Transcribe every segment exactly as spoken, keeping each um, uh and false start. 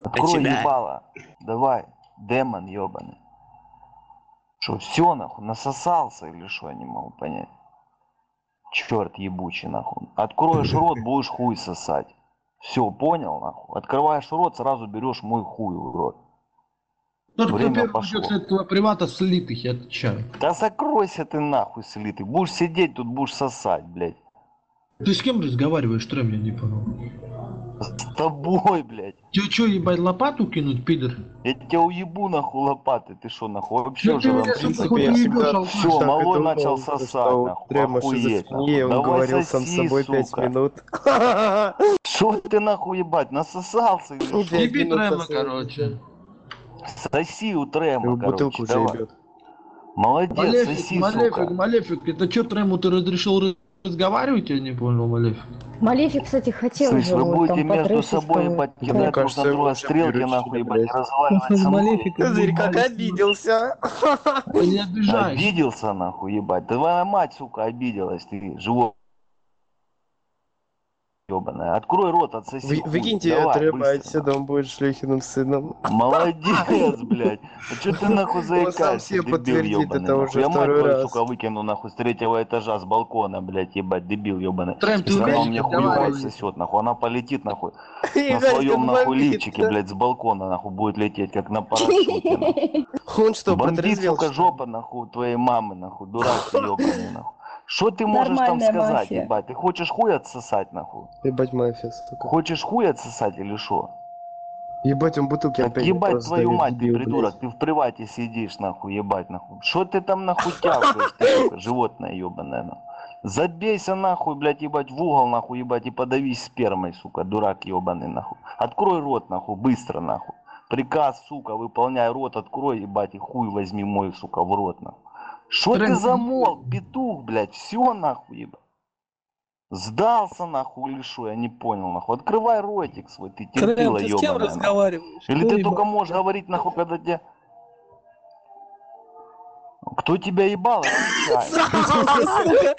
Открой ебало. Давай, демон ебаный. Что, все нахуй, насосался или что, я не могу понять. Черт ебучий нахуй. Откроешь рот, будешь хуй сосать. Все, понял нахуй. Открываешь рот, сразу берешь мой хуй в рот. Тот, кто Время первый пошло. уйдет с этого привата, слитых, я отвечаю. Да закройся ты нахуй, слитый. Будешь сидеть тут, будешь сосать, блядь. Ты с кем разговариваешь, что я не понял? С тобой, блядь. Тебе что, ебать, лопату кинуть, пидор? Я тебя уебу нахуй лопаты. Ты что, нахуй? Вообще Ну уже ты меня, рам сука, пизда. хоть я уебешь, всегда алкаш. Все, так и малой думал, начал что сосать, у нахуй. Трема Охуеть, шизофрения, нахуй. он Давай говорил сам с соси, собой пять сука. минут. Что ты нахуй ебать, насосался или что? Пять Еби минут Трема, сосал, короче. Соси у Трема, его короче, бутылку уже давай. ебет. Молодец, Малефик, соси, Малефик, сука. Малефик, это что Трему ты разрешил разговаривать, я не понял, Малефик. Малефик, кстати, хотел Слышь, же вы вот будете там между потрещить собой, кого-то. ебать, Мне кидать друг кажется, на его друга уже стрелки, приручили, нахуй, ебать, и блядь. разговаривать со мной. Зырь как обиделся. Ты не обижайся. Обиделся, нахуй, ебать. Твоя мать, сука, обиделась, ты живой. Ёбаная. Открой рот, отсоси Вы, хуй. выкиньте Давай, Трема быстро, отсюда, он будет шлюхиным сыном. молодец, блядь. А чё ты нахуй Он сам заикаешься, себе дебил подтвердит ёбаный, это нахуй? уже Я мать второй твою, раз. сука, выкину, нахуй, с третьего этажа, с балкона, блядь, ебать, дебил ёбаный. Трем, ты Если она у умеешь меня хуёвать разговаривать? сосёт, нахуй, она полетит, нахуй, на Игорь, как своем, нахуй, бомбит. лифчике, блядь, с балкона, нахуй, будет лететь, как на парашюте, нахуй. Он что, Бомбит, протрезвел, сука, что ли? жопа, нахуй, твоей мамы, нахуй, дурак ты ёбаный, нахуй. Что ты можешь там Нормальная сказать, мафия. ебать? Ты хочешь хуй отсосать, нахуй? Ебать мафия, сука. Хочешь хуй отсосать или что? Ебать, он бутылки Так опять ебать просто твою сдавит, мать, ты дебил, придурок, блядь. ты в привате сидишь, нахуй, ебать, нахуй. Что ты там нахуй тявкаешь, ты, сука, животное ебаное, нахуй. Забейся нахуй, блядь, ебать, в угол, нахуй, ебать, и подавись спермой, сука, дурак ебаный, нахуй. Открой рот, нахуй, быстро, нахуй. Приказ, сука, выполняй, рот открой, ебать, и хуй возьми мой, сука, в рот, нахуй. Что ты Трем, замолк, петух, блядь, все нахуй, ебать. Сдался нахуй или что, я не понял, нахуй. Открывай ротик свой, ты Трем, терпила ты с кем ебаная, нахуй. разговариваешь? Или Кто ты ебал? только можешь говорить, нахуй, когда тебе... Кто тебя ебал, отвечай.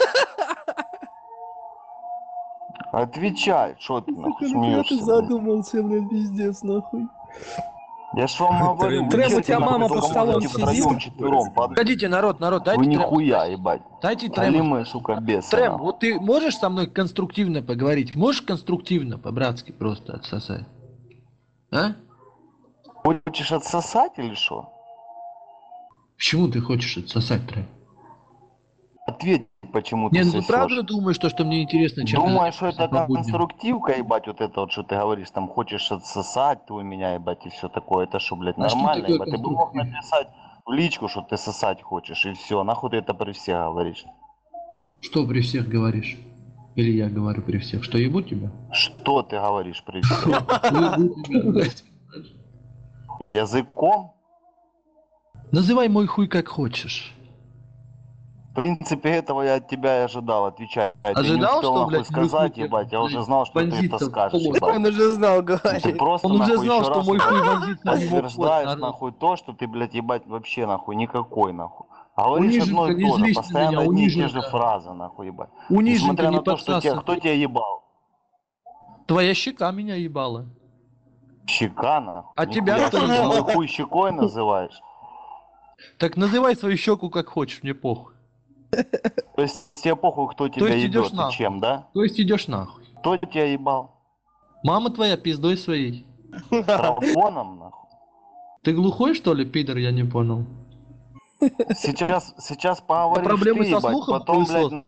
Отвечай, что ты нахуй Сука, ну куда ты смеешься? задумался, блядь, пиздец, нахуй. Я ж вам говорю, вы Трем, у черти, тебя нахуй, мама только под столом можете втроем, сидит? четвером, под... Погодите, народ, народ, дайте Вы Трему. нихуя, ебать. Дайте Трему. Халимы, сука, бесы, Трем, нахуй. вот ты можешь со мной конструктивно поговорить? Можешь конструктивно, по-братски просто отсосать? А? Хочешь отсосать или что? Почему ты хочешь отсосать, Трем? Ответь, почему Не, ты ну ты сосешь. правда думаешь, то, что мне интересно, чем Думаешь, ты что это по будням? конструктивка, ебать, вот это вот, что ты говоришь, там, хочешь отсосать ты у меня, ебать, и все такое, это что, блядь, А что нормально, такое ебать, ты бы мог конструктивно? написать в личку, что ты сосать хочешь, и все, нахуй ты это при всех говоришь. Что при всех говоришь? Или я говорю при всех? Что ебу тебя? Что ты говоришь при всех? Ебу тебя, блядь. Языком? Называй мой хуй как хочешь. В принципе, этого я от тебя и ожидал, отвечай. Ты не Ожидал, успел, что, нахуй, блядь, мой сказать, хуй, ебать, я блядь, уже знал, что ты это вонзится в скажешь, плоть? ебать. Он уже знал, Ну, ты говорит. просто, Он уже нахуй, знал, еще что раз, мой хуй нахуй, вонзится в него в плоть, подтверждаешь, народ. нахуй, то, что ты, блядь, ебать, вообще, нахуй, никакой, нахуй. Говоришь одно Униженка, и не то же, злись на постоянно меня, одни и те же униженка. фразы, нахуй, ебать. Униженка, Несмотря не на то, что тебя, кто подсасывай. тебя ебал? Твоя щека меня ебала. Щека, нахуй. А тебя Нихуя кто себе, ты ебал? мой хуй щекой называешь? Так называй свою щеку как хочешь, мне похуй. То есть тебе похуй, кто То тебя есть идешь ебет и нахуй. чем, да? То есть идешь нахуй. Кто тебя ебал? Мама твоя пиздой своей. Травоном, нахуй. Ты глухой, что ли, пидор, я не понял. Сейчас, сейчас поговоришь проблемы ты, со ебать, слухом, потом, хуесос? блядь,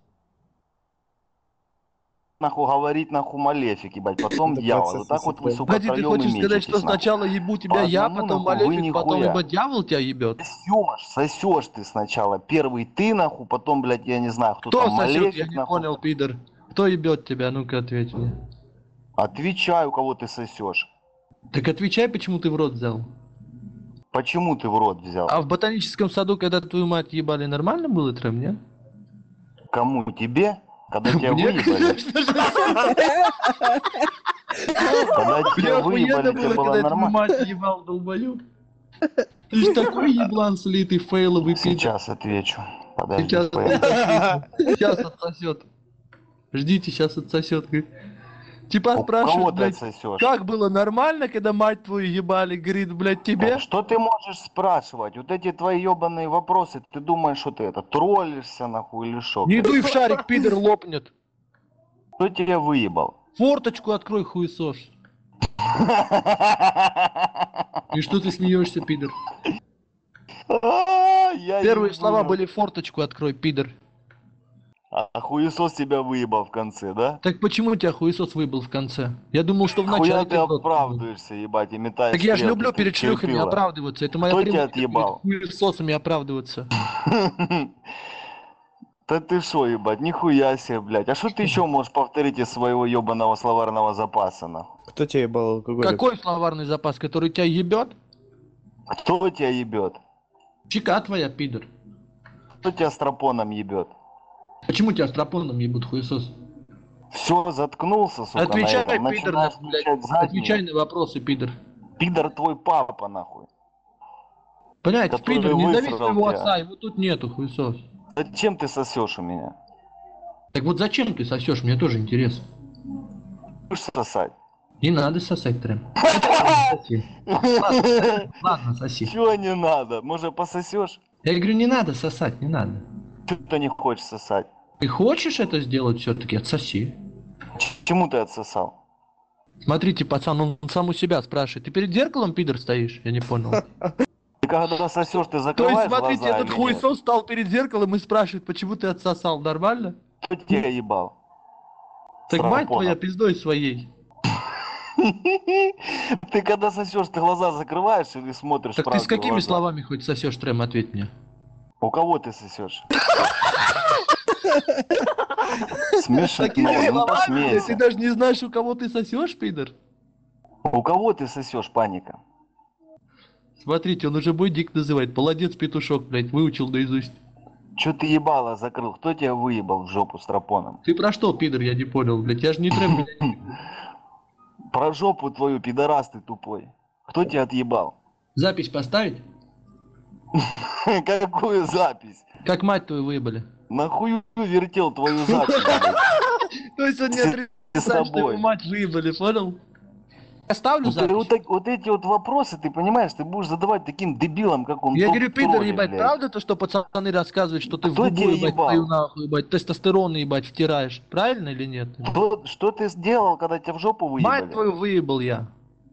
нахуй говорить, нахуй, малефик, ебать, потом Это дьявол. процесс Вот так вот вы, усыпления. сука, Погоди, ты втроем и хочешь сказать, что мечетесь, нахуй. сначала ебу тебя По я, одному, потом нахуй, вы малефик, потом нихуя. ебать дьявол тебя ебет? Сосешь, сосешь ты сначала. Первый ты, нахуй, потом, блядь, я не знаю, кто, Кто там, сосет, я малефик, не нахуй. понял, пидор. Кто ебет тебя, ну-ка ответь мне. Отвечай, у кого ты сосешь. Так отвечай, почему ты в рот взял. Почему ты в рот взял? А в ботаническом саду, когда твою мать ебали, нормально было, Трем, не? Кому? Тебе? Когда тебя Мне, выебали? конечно же. Когда Бля, тебя выебали, охуенно тебе было, было когда я твою нормально? мать ебал, долбоёб. Ты ж такой еблан слитый, фейловый пидор. Сейчас отвечу. Подожди, Сейчас понял. отсосет. Сейчас отсосет. Ждите, сейчас отсосет. говорит. Типа У кого спрашивают, ты блядь, отсосешь? как было нормально, когда мать твою ебали? Говорит, блядь, тебе? Что ты можешь спрашивать? Вот эти твои ебаные вопросы, ты думаешь, что ты это, троллишься нахуй или шо? Не блядь? дуй в шарик, пидор лопнет. Кто тебя выебал? Форточку открой, хуесос. И что ты смеешься, пидор? А, я Первые ебу. слова были форточку открой, пидор. А хуесос тебя выебал в конце, да? Так почему тебя хуесос выбыл в конце? Я думал, что в Хуя начале ты рот был. оправдываешься, ебать, и метаешь Так я же стрелки, люблю ты перед шлюхами терпила. оправдываться. Это моя Кто тебя привычка перед отъебал? хуесосами оправдываться. Да ты шо, ебать, нихуя себе, блядь. А что ты еще можешь повторить из своего ебаного словарного запаса, нахуй? Кто тебя ебал, алкоголик? Какой словарный запас, который тебя ебет? Кто тебя ебет? Чека твоя, пидор. Кто тебя стропоном ебет? Почему тебя стропоном ебут, хуесос? Все, заткнулся, сука, Отвечай, на этом. пидор, Начинаешь на- блядь. включать заднюю. Отвечай на вопросы, пидор. Пидор твой папа, нахуй. Блядь, Который пидор, не зови высрал своего тебя. отца, его тут нету, хуесос. Зачем ты сосешь у меня? Так вот зачем ты сосешь, мне тоже интересно. Будешь сосать? Не надо сосать, Трэм. Ладно, соси. Ладно, ладно, соси. Чего не надо? Может, пососешь? Я говорю, не надо сосать, не надо. Что-то не хочешь сосать. Ты хочешь это сделать все-таки? Отсоси. Чему ты отсосал? Смотрите, пацан, он сам у себя спрашивает. Ты перед зеркалом, пидор, стоишь? Я не понял. Ты когда сосешь, ты То есть, закрываешь смотрите, глаза этот или нет? хуесос стал перед зеркалом и спрашивает, почему ты отсосал. Нормально? Кто тебя ебал? Так мать Страпоном. твоя пиздой своей. Ты когда сосешь, ты глаза закрываешь или смотришь Так в ты с разные какими глаза? словами хоть сосешь, Трэм, ответь мне. У кого ты сосешь? Смешно, Такими ну словами, блядь, посмейся. ты даже не знаешь, у кого ты сосешь, пидор? У кого ты сосешь, паника? Смотрите, он уже бой дик называет. Молодец, петушок, блядь, выучил наизусть. Че ты ебало закрыл? Кто тебя выебал в жопу стропоном? Ты про что, пидор, я не понял, блядь, я же не Трэм, блядь. Про жопу твою, пидорас ты тупой. Кто тебя отъебал? Запись поставить? Какую запись? Как мать твою выебали. Нахуй вертел твою запись, блядь? То есть он не С- отрицает, с что его тобой. мать выебали, понял? Я ставлю Ну, ты вот, запись. так- вот эти вот вопросы, ты понимаешь, ты будешь задавать таким дебилам, как он. Я топ говорю, пидор, троллит, ебать, блядь. правда то, что пацаны рассказывают, что ты в Кто губу, тебя ебать, ебал? твою нахуй, ебать, тестостерон, ебать, втираешь. Правильно или нет? Что, что ты сделал, когда тебя в жопу выебали? Мать твою выебал я.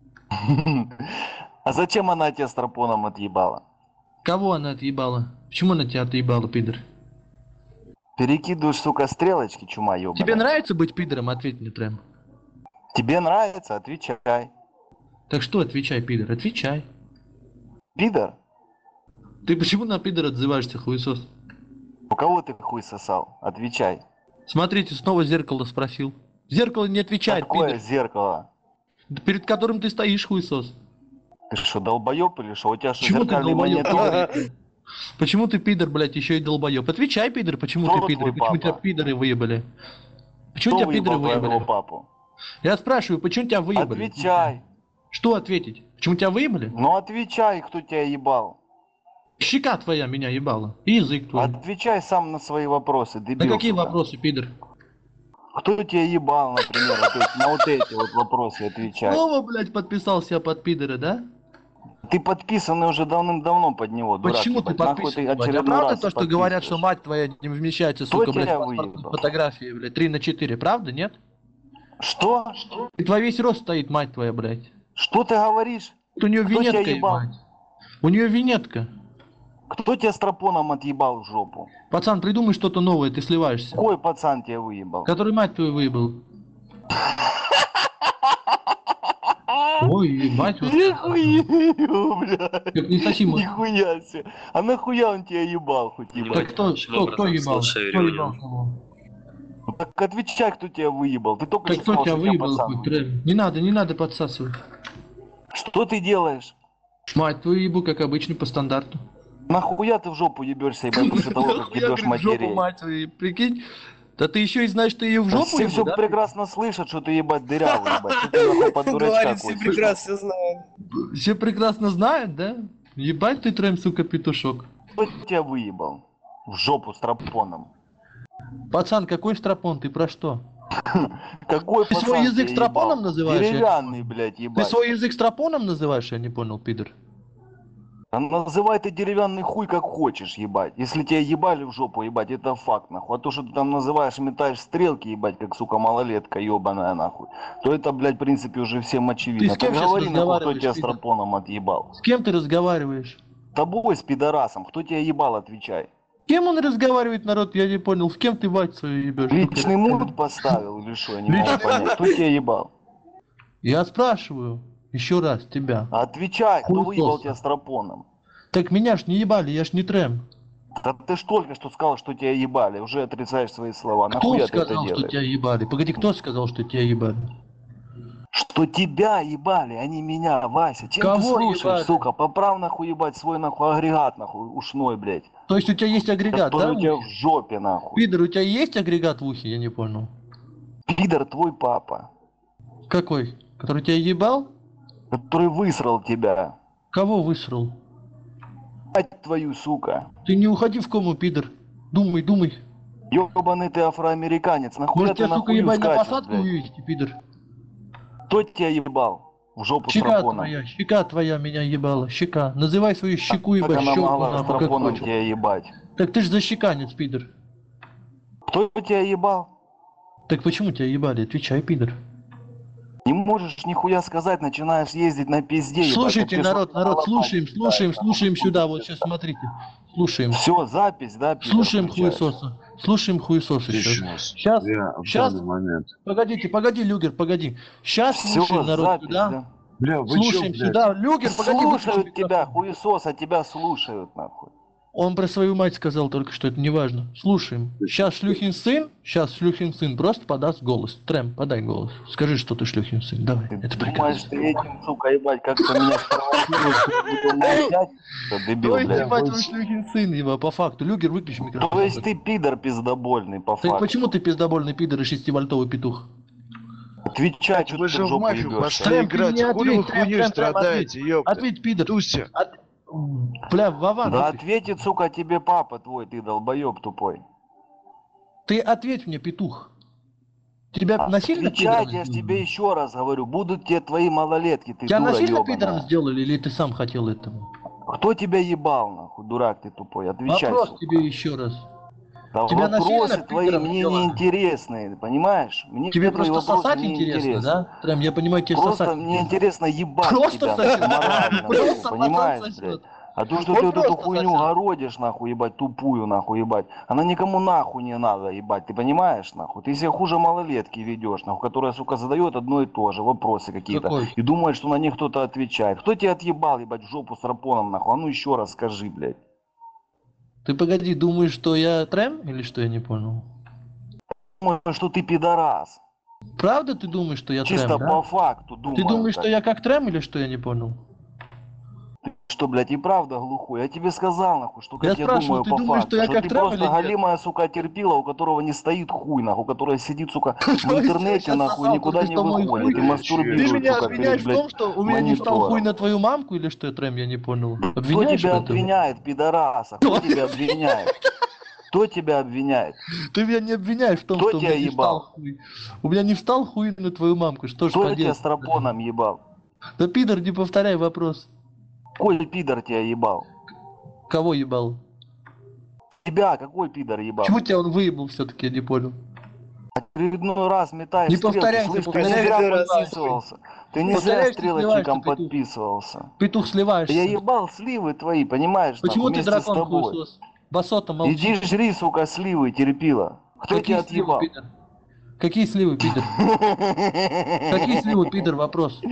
А зачем она тебя стропоном отъебала? Кого она отъебала? Почему она тебя отъебала, пидор? Перекидываешь, сука, стрелочки, чума ёбаная. Тебе нравится быть пидором? Ответь мне, Трэм. Тебе нравится? Отвечай. Так что отвечай, пидор? Отвечай. Пидор? Ты почему на пидор отзываешься, хуесос? У кого ты хуй сосал? Отвечай. Смотрите, снова зеркало спросил. Зеркало не отвечает, Какое пидор. зеркало? Перед которым ты стоишь, хуесос. Ты что, долбоеб или что? У тебя что, Почему ты зеркальный долбоеб? монитор? Почему ты пидор, блядь, еще и долбоеб? Отвечай, пидор, почему Кто ты пидор? твой Почему папа? тебя пидоры выебали? Почему Кто тебя пидоры выебал твоего выебали? папу? Я спрашиваю, почему тебя выебали? Отвечай. Что ответить? Почему тебя выебали? Ну отвечай, кто тебя ебал. Щека твоя меня ебала. И язык твой. Отвечай сам на свои вопросы, На дебил. какие сука. вопросы, пидор? Кто тебя ебал, например, вот эти- на вот эти вот вопросы отвечай. Снова, блядь, подписал себя под пидора, да? Ты подписанный уже давным-давно под него, дурак. Почему ты ебать. Нахуй подписан? ты блядь? А очередной правда раз то, что говорят, что подписываешь? мать твоя не вмещается, Кто сука, блядь, тебя в паспортной выебал? фотографии, блядь, три на четыре, правда, нет? Что? И твой весь рост стоит, мать твоя, блядь. Что ты говоришь? У нее Кто тебя винетка, ебал? ебать. У нее винетка. Кто тебя стропоном отъебал в жопу? Пацан, придумай что-то новое, ты сливаешься. Какой пацан тебя выебал? Который мать твою выебал. Ой, ебать, вот. Нихуя, блядь. Как не соси, мой. Нихуя себе. А нахуя он тебя ебал хоть Так ебать? кто, кто, кто ебал? Кто ебал кого? Ну так отвечай, кто тебя выебал. Ты только Так что кто сказал, тебя что тебя выебал, пацан хоть выебал. Трэм? Не надо, не надо подсасывать. Что ты делаешь? Мать твою ебу, как обычно, по стандарту. Нахуя ты в жопу ебешься, ебать, после того, как Нахуя, ебешь говорит, в жопу, матерей? мать твою, прикинь. Да ты еще и знаешь, что ее в жопу Все ебу, все да? прекрасно слышат, что ты ебать дырявый, ебать. Что ты нахуй под дурачка Говорит, все ходишь? прекрасно знают. Все прекрасно знают, да? Ебать ты, Трэм, сука, петушок. Кто тебя выебал? В жопу с тропоном. Пацан, какой стропон, ты про что? Какой Ты пацан свой язык тебя стропоном ебал? называешь? я не Деревянный, блядь, Ты ебать. свой язык стропоном называешь, я не понял, пидор. А называй ты деревянный хуй как хочешь, ебать. Если тебя ебали в жопу, ебать, это факт, нахуй. А то, что ты там называешь, метаешь стрелки, ебать, как, сука, малолетка ебаная, нахуй, то это, блядь, в принципе, уже всем очевидно. Ты с кем Так сейчас говори, нахуй, кто разговариваешь, тебя пидор? стропоном отъебал. С кем ты разговариваешь? С тобой, с пидорасом, кто тебя ебал, отвечай. С кем он разговаривает, народ, я не понял. В кем ты мать свою ебешь? Личный мут поставил или что, я не могу Личный понять. Кто тебя ебал? Я спрашиваю, еще раз, тебя. Отвечай, кто Хуй выебал сос. тебя стропоном? Так меня ж не ебали, я ж не Трэм. Да ты ж только что сказал, что тебя ебали, уже отрицаешь свои слова. Кто Нахуя ты это сказал, что делаешь? тебя ебали? Погоди, кто сказал, что тебя ебали? Что тебя ебали, а не меня, Вася. Чем Кого ты слушаешь, ебали? сука? Поправ нахуй ебать свой нахуй агрегат нахуй ушной, блядь. То есть у тебя есть агрегат, Который да? у в тебя в ухе? жопе нахуй. Пидор, у тебя есть агрегат в ухе, я не понял. Пидор твой папа, Какой? Который тебя ебал? который высрал тебя. Кого высрал? Мать твою, сука. Ты не уходи в кому, пидор. Думай, думай. Ёбаный ты афроамериканец. Нахуя Может ты тебя, сука, нахуй ебать на скачешь, посадку блядь? вывести, пидор? Кто тебя ебал? В жопу Щека стропоном. твоя, щека твоя меня ебала, щека. Называй свою щеку, Как ебать, она щеку, могла нахуй, как стропоном хочешь. тебя ебать? Так ты ж защеканец, пидор. Кто тебя ебал? Так почему тебя ебали? Отвечай, пидор. Не можешь нихуя сказать, начинаешь ездить на пизде. Слушайте, народ, народ, слушаем, слушаем, слушаем сюда, вот сейчас смотрите. Слушаем. Все, запись, да, пидор, Слушаем включаешь? хуесоса. Слушаем хуесоса сейчас. Сейчас. Сейчас, Я в сейчас. данный момент. Погодите, погоди, Люгер, погоди. Сейчас Все, слушаем, народ, запись, сюда. да. Бля, вы Слушаем чё, блядь? сюда. Люгер, погоди. выключи Слушают тебя, микрофон. хуесос, а тебя слушают, нахуй. Он про свою мать сказал только что, это не важно. Слушаем. Сейчас шлюхин сын, сейчас шлюхин сын просто подаст голос. Трэм, подай голос. Скажи, что ты шлюхин сын. Давай, Ты это думаешь, прекрасно. ты этим, сука, ебать, как-то меня спровоцируешь, что буду молчать? Что, дебил, То есть, блядь. ебать, он шлюхин сын, его, по факту. Люгер, выключи микрофон. То есть ты пидор пиздобольный, по Так факту. почему ты пиздобольный пидор и шестивольтовый петух? Отвечай, что Вы ты же в в жопу мафию ебёшься. пошли Трэм, ты играть. мне Хули вы ответь, Трэм, хуйней Трэм, Трэм, страдаете, ёпта? Ответь, пидор. Туся. От... Бля, Вован, Да выключи. ответит, сука, тебе папа твой, ты долбоеб тупой. Ты ответь мне, петух. Тебя насильно Отвечай, пидором я ж сделали? тебе еще раз говорю, будут тебе твои малолетки, ты Тебя дура насильно пидором ебаная. сделали или ты сам хотел этого? Кто тебя ебал, нахуй, дурак ты тупой? Отвечай, Вопрос сука. тебе еще раз. Да тебя вопросы насильно твои пидором мне сделали? не интересны, понимаешь? Мне Тебе твои просто вопросы сосать не интересно, интересны. да? Прям я понимаю, тебе Просто сосать мне интересно. интересно ебать Просто тебя, сосет. нахуй, морально, Просто нахуй, пацан понимаешь, сосет. блядь? А то, что Он ты вот эту просто хуйню сосет. городишь, нахуй, ебать, тупую, нахуй, ебать, она никому нахуй не надо, ебать, ты понимаешь, нахуй? Ты себя хуже малолетки ведешь, нахуй, которая, сука, задает одно и то же, вопросы какие-то, Какой? и думает, что на них кто-то отвечает. Кто тебя отъебал, ебать, в жопу с рапоном, нахуй? А ну еще раз скажи, блядь. Ты погоди, думаешь, что я Трэм или что, я не понял? Думаю, что ты пидорас. Правда ты думаешь, что я Чисто Трэм, да? по факту думаю. Ты думаешь, так. что я как Трэм или что, я не понял? Что, блядь, и правда глухой? Я тебе сказал, нахуй, что Я как я, спрашиваю, думаю ты по думаешь, факту. что я Что как ты Трэм просто или нет? галимая, сука, терпила, у которого не стоит хуй, нахуй, которая сидит, сука, в То есть я интернете, щас нахуй, сосал никуда только не что мой выходит хуй? и Ты мастурбирует, Ты меня сука, обвиняешь перед, в блядь, том, что у меня не встал монитором. хуй на твою мамку или что, Трэм, я не понял. Кто Обвиняешь тебя в этом? обвиняет, пидораса? Кто тебя обвиняет? Кто тебя обвиняет? Ты меня не обвиняешь в том, Кто что у тебя меня не встал ебал? хуй. У меня не встал хуй на твою мамку, что ж Кто тебя поделать? стропоном ебал? Да пидор, не повторяй вопрос. Какой пидор тебя ебал? Кого ебал? Тебя какой пидор ебал? Почему тебя он выебал все-таки, я не понял. Очередной раз метаешь Не стрелки, повторяйся, слышь, ты не повторяйся, зря пидорас. подписывался. Ты не зря Повторяешься, стрелочником сливаешься, петух. подписывался. Петух сливаешься. Я ебал сливы твои, понимаешь, Почему нахуй, ты вместе с дракон тобой. хуесос? Басота молчи. Иди жри, сука, сливы, терпила. Кто Какие тебя сливы, отъебал? пидор? Какие сливы, пидор? Какие сливы, пидор, вопрос?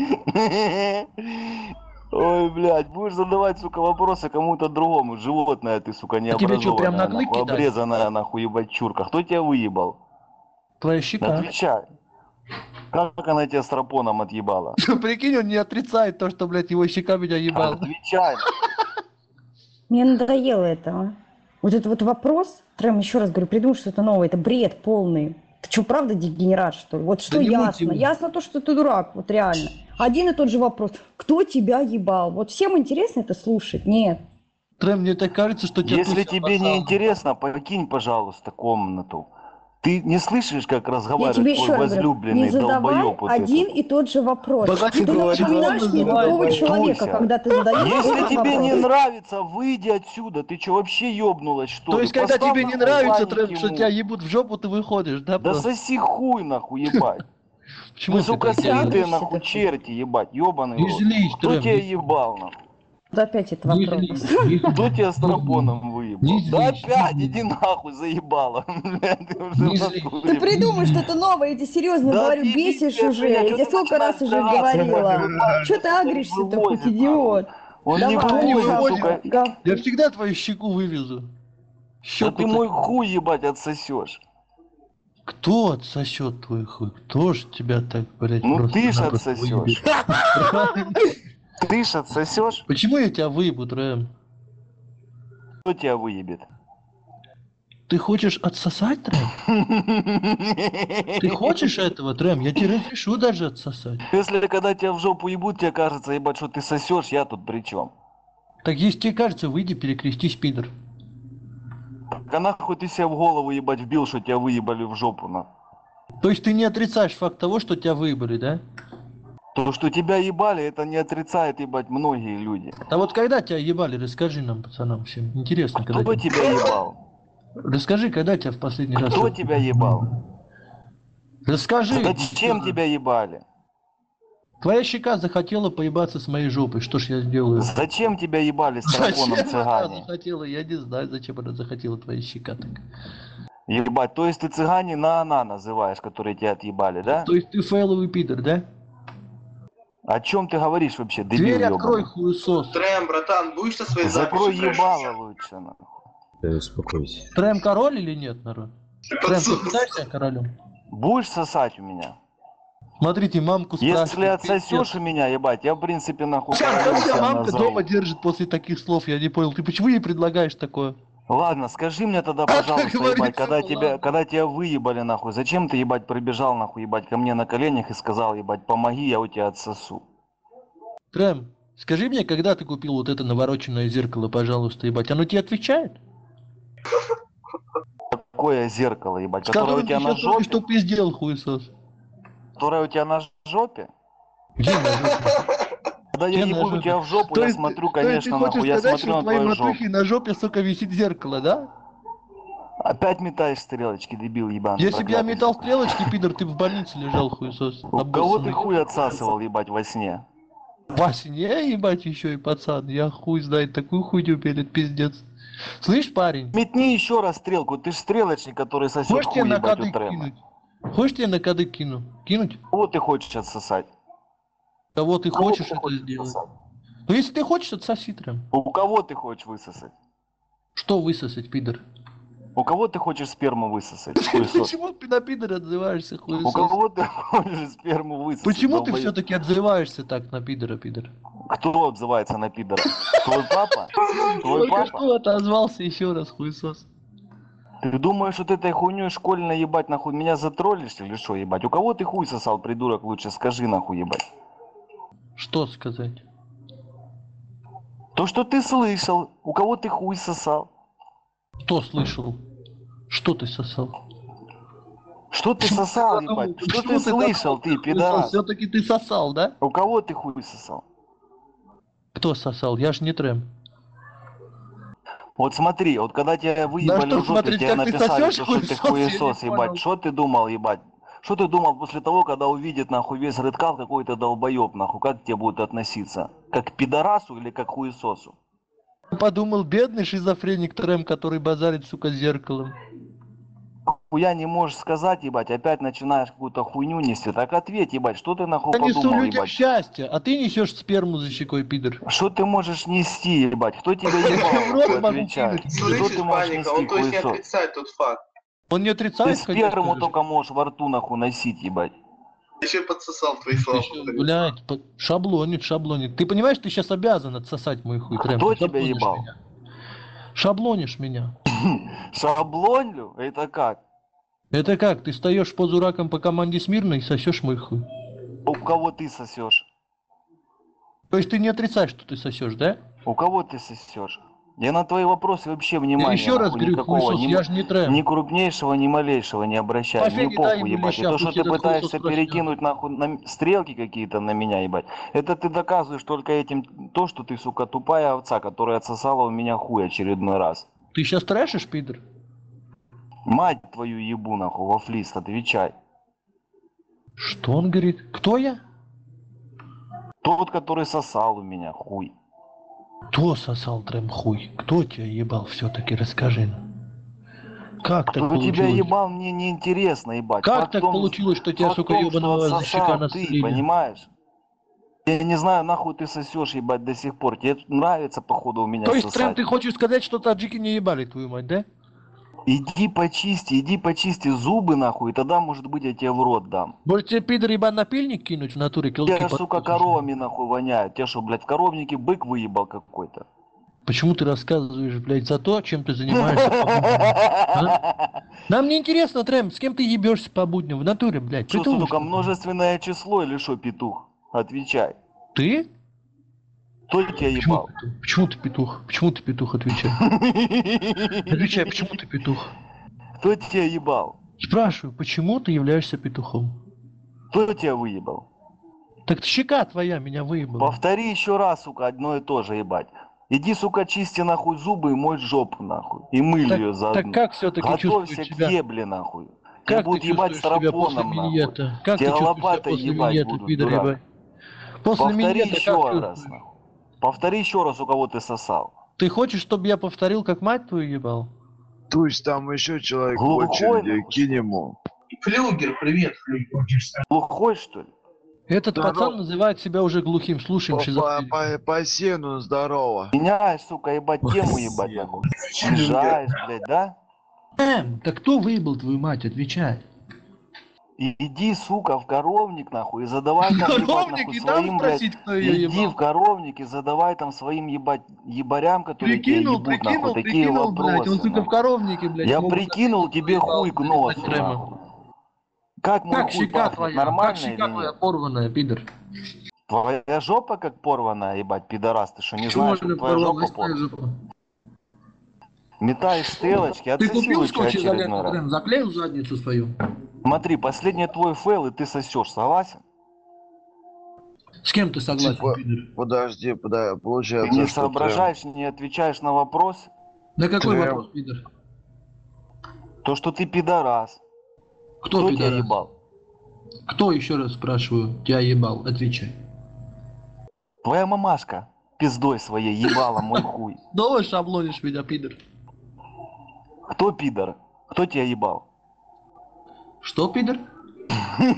Ой, блядь, будешь задавать, сука, вопросы кому-то другому. Животное ты, сука, А тебе что, прям необразованная, на клык нахуй, кидать? обрезанная, нахуй, ебать, чурка. Кто тебя выебал? Твоя щека. Отвечай. Как она тебя с рапоном отъебала? Прикинь, он не отрицает то, что, блядь, его щека меня ебала. Отвечай. Мне надоело это. а. Вот этот вот вопрос, Трэм, еще раз говорю, придумай что-то новое, это бред полный. Ты что, правда дегенерат, что ли? Вот что не муть ясно? его. Ясно то, что ты дурак, вот реально. Один и тот же вопрос. Кто тебя ебал? Вот всем интересно это слушать? Нет. Трэм, мне так кажется, что тебя Если Туся тебе не обоссала. интересно, покинь, пожалуйста, комнату. Ты не слышишь, как Я тебе разговаривает еще твой раз говорю, возлюбленный не задавай долбоёб вот один этот? и тот же вопрос. Погоди, Ты говори, напоминаешь он мне называет, другого говори. человека, Туся, когда ты задаешь если этот тебе не вопрос. нравится, выйди отсюда. Ты что, вообще ёбнулась, что То ли? есть, когда Поставь тебе не нахуй нравится, лайк Трэм, что ему. тебя ебут в жопу, ты выходишь, да, Да просто? соси хуй, нахуй, ебать. Почему Вы, ты сука, так делаешь? слитые, Злишься нахуй, ты. черти, ебать, ёбаный в Не рот. злись, Кто Трэм, тебя не злись. ебал, нахуй? Да опять этот Не вопрос. злись, не злись. Кто тебя Не стропоном злись. выебал? Не Да злись, не опять, злись. иди нахуй, заебало. Блядь, ты уже Не в злись. натуре. Ты придумай что-то новое, я тебе серьезно Да говорю, отъебись бесишь ты от уже. меня, Я чё тебе ты сколько раз начинаешь уже драться, ебать, говорила. выбиваешь, Че ты сука, не агришься-то, хоть вывозит, нахуй. идиот? Он не Давай, не вывозит, вывозит. сука. гав- Я всегда твою щеку вывезу. Да Щеку ты мой такую. хуй, ебать, отсосешь. Кто отсосет твой хуй? Кто ж тебя так, блядь, Ну просто ты ж напросто отсосешь. выебет? Ты ж отсосешь, Почему я тебя выебу, Трэм? кто тебя выебет? Ты хочешь отсосать, Трэм? Ты хочешь этого, Трэм? Я тебе разрешу даже отсосать. Если когда тебя в жопу ебут, тебе кажется, ебать, что ты сосешь, я тут при чем? Так если тебе кажется, выйди, перекрестись, пидор. А нахуй ты себе в голову, ебать, вбил, что тебя выебали в жопу, на. То есть ты не отрицаешь факт того, что тебя выебали, да? То, что тебя ебали, это не отрицает, ебать, многие люди. А вот когда тебя ебали, расскажи нам, пацанам, всем. Интересно, когда Кто тебя... тебя ебал? Расскажи, когда тебя в последний раз... Кто тебя ебал? Расскажи. Зачем еще раз. тебя ебали? Твоя щека захотела поебаться с моей жопой. Что ж я сделаю? Зачем тебя ебали с тараконом Зачем она цыгане? захотела? Я не знаю, зачем она захотела твоя щека так. Ебать, то есть ты цыгане на она называешь, которые тебя отъебали, да? То есть ты фейловый пидор, да? О чем ты говоришь вообще, дебил Дверь открой, ебаный? хуесос. Трэм, братан, будешь со своей Закрой записью ебало лучше, нахуй. Да, успокойся. Трэм король или нет, народ? Трэм, ты считаешь себя королем? Будешь сосать у меня? Смотрите, мамку Если спрашивают. отсосешь у меня, ебать, я в принципе нахуй Сейчас, королем как тебя себя мамка назову. дома держит после таких слов? Я не понял. Ты почему ей предлагаешь такое? Ладно, скажи мне тогда, Как пожалуйста, говорится, ебать, когда ну тебя, ладно. когда тебя выебали, нахуй, зачем ты, ебать, прибежал, нахуй, ебать, ко мне на коленях и сказал, ебать, помоги, я у тебя отсосу. Трэм, скажи мне, когда ты купил вот это навороченное зеркало, пожалуйста, ебать? Оно тебе отвечает? Какое зеркало, ебать, С которое у которым тебя ты на сейчас только жопе? что пиздел, хуесос. Которое у тебя на жопе? Где на жопе? Когда я Где на ебу жопе? тебя в жопу, То я есть- смотрю, то есть ты конечно, хочешь нахуй, я сказать, смотрю что на в твоей твою жопу. матухе на жопе, сука, висит зеркало, да? Опять метаешь стрелочки, дебил ебаный. Если бы я проклятый, метал сука. стрелочки, пидор, ты в больнице лежал, хуесос. У кого ты хуй отсасывал, ебать, во сне? Вася, не ебать еще и пацан, я хуй знает, такую хуйню пелит, пиздец. Слышь, парень, Метни еще раз стрелку, ты ж стрелочник, который сосет хочешь тебе хуй, на ебать, у кадык Трема. кинуть? Хочешь тебе на кадык кину? Кинуть? Кого ты хочешь отсосать? Кого ты Кого хочешь ты это хочешь сделать? отсосать? Ну если ты хочешь, отсоси Трем. У кого ты хочешь высосать? Что высосать, пидор? У кого ты хочешь сперму высосать? Хуесос. Почему ты на пидора отзываешься, У хуесос? кого ты хочешь сперму высосать? Почему ты долбоёб? все-таки отзываешься так на пидора, пидор? Кто отзывается на пидора? Твой папа? Твой Только папа? что отозвался еще раз, хуесос. Ты думаешь, вот этой хуйней школьной ебать нахуй меня затроллишь или что ебать? У кого ты хуй сосал, придурок, лучше скажи нахуй ебать. Что сказать? То, что ты слышал, у кого ты хуй сосал? Что слышал? Что ты сосал? Что ты сосал, ебать? Что ты слышал, ты, пидорас? Все-таки ты сосал, да? У кого ты хуй сосал? Кто сосал? Я ж не Трем. Вот смотри, вот когда тебя выебали что в жопе, смотреть, тебе как ты написали, сосёшь, что, что ты хуесос, я не хуесос, понял. ебать. Что ты думал, ебать? Что ты думал после того, когда увидит нахуй весь рыдкал какой-то долбоеб, нахуй? Как к тебе будут относиться? Как к пидорасу или как к хуесосу? Подумал, бедный шизофреник Трем, который базарит, сука, зеркалом. Хуя не можешь сказать, ебать, опять начинаешь какую-то хуйню нести. Так ответь, ебать, что ты нахуй Я несу подумал, людям ебать? счастье, а ты несешь сперму за щекой, пидор. Что ты можешь нести, ебать? Кто тебя в ебал? рот нахуй, могу Отвечай. кинуть. Что Слышишь, ты можешь паника, нести, он то есть не хуесос? отрицает тот факт. Он не Ты отрицает, сперму конечно. только можешь во рту нахуй носить, ебать. Еще подсосал твои Ты слова. ещё, повторю. блядь, по- шаблонит, шаблонит. Ты понимаешь, ты сейчас обязан отсосать мой хуй, Трем. Кто Ты тебя шаблонишь ебал? меня. Шаблонишь меня. Шаблонлю? Это как? Это как? Ты встаешь по дуракам по команде смирно и сосешь мой хуй. У кого ты сосешь? То есть ты не отрицаешь, что ты сосешь, да? У кого ты сосешь? Я на твои вопросы вообще внимания Еще раз нахуй, говорю, никакого, хуесос, ни, я же не Трэм. ни крупнейшего, ни малейшего не обращаю. По Мне фене дай похуй, ему ебать. И леща, то, что пусть ты этот хуесос пытаешься проснется. перекинуть нахуй на стрелки какие-то на меня, ебать, это ты доказываешь только этим то, что ты, сука, тупая овца, которая отсосала у меня хуй очередной раз. Ты сейчас трэшишь, пидор? Мать твою ебу, нахуй, вафлист, отвечай. Что он говорит? Кто я? Тот, который сосал у меня хуй. Кто сосал Трэм хуй? Кто тебя ебал все-таки? Расскажи нам. Как так Кто получилось? тебя ебал, мне не интересно, ебать. Как Факт так в том, получилось, что тебя, факт в сука, том, что ебаного отсосал защека ты, настрелили? понимаешь? Я не знаю, нахуй ты сосешь, ебать, до сих пор. Тебе нравится, походу, у меня То есть, Трэм, сосать. ты хочешь сказать, что таджики не ебали твою мать, да? Иди почисти, иди почисти зубы, нахуй, и тогда, может быть, я тебе в рот дам. Может тебе, пидор, ебан напильник кинуть в натуре? Килки Тебя, под- сука, коровами, нахуй, воняют. Тебя что, блядь, в коровнике бык выебал какой-то? Почему ты рассказываешь, блядь, за то, чем ты занимаешься по будням? А? Нам не интересно, Трэм, с кем ты ебешься по будням? В натуре, блядь. Что, придумай сука, что-то. множественное число или что, петух? Отвечай. Ты? Кто тебя Почему, ебал? петух? Почему ты петух? Почему ты петух? Отвечай. Отвечай, почему ты петух? Кто тебя ебал? Спрашиваю, почему ты являешься петухом? Кто тебя выебал? Так щека твоя меня выебала. Повтори еще раз, сука, одно и то же, ебать. Иди, сука, чисти нахуй зубы и мой жопу, нахуй. И мыль Так, ее заодно. так как все-таки Готовься чувствуешь к себя? ебле, нахуй. Тебя Как ты будут ебать чувствуешь себя после стропоном, нахуй. миньета? Как ты Тебя чувствуешь себя лопатой после ебать миньета, будут, пидор, дурак. ебать? После Повтори миньета еще как раз, чувствуешь? нахуй. Повтори еще раз, у кого ты сосал. Ты хочешь, чтобы я повторил, как мать твою ебал? То есть там еще человек в Глухой, очереди, нахуй, кинь что ли? ему. Флюгер, привет, Флюгер. Глухой, что ли? Этот Здорово. пацан называет себя уже глухим. Слушаем По, по, шизофреник. по, по сену здорово. Меняешь, сука, ебать, тему ебать, нахуй. Езжаешь, блядь, да? Эм, так кто выебал твою мать? Отвечай. И иди, сука, в коровник, нахуй, и задавай там, ебать, Коровник, нахуй, и там своим, блядь, спросить, кто ее иди ебал. в коровник и задавай там своим, ебать, ебарям, которые тебя Прикинул, ебут, прикинул, нахуй, такие прикинул, блядь. вопросы, Он, сука, в нахуй. коровнике, блядь. Я могут прикинул ответить, тебе кто хуй ебал, к блядь, носу, Трэма. нахуй. Как мой Как хуй щека пахнет, твоя? нормально Как щека или твоя нет? порванная, пидор? Твоя жопа как порванная, ебать, пидорас, ты что, не Почему знаешь, она как твоя порвалась, жопа твоя порвана? жопа? Метаешь стрелочки, Ты отсоси купил лучше скотч очередной изоленту, раз. Трэм? Заклеил задницу свою? Смотри, последний твой фейл, и ты сосешь, согласен? С кем ты согласен, Типа, пидор? подожди, подожди, Ты получается, не что соображаешь, не отвечаешь на вопрос, На какой Трэм. вопрос, пидор? то, что ты пидорас. Кто, Кто тебя пидорас? ебал? Кто, еще раз спрашиваю, тебя ебал? Отвечай. Твоя мамашка пиздой своей ебала мой хуй. Давай шаблонишь меня, пидор. Кто пидор? Кто тебя ебал? Что, пидор? Ну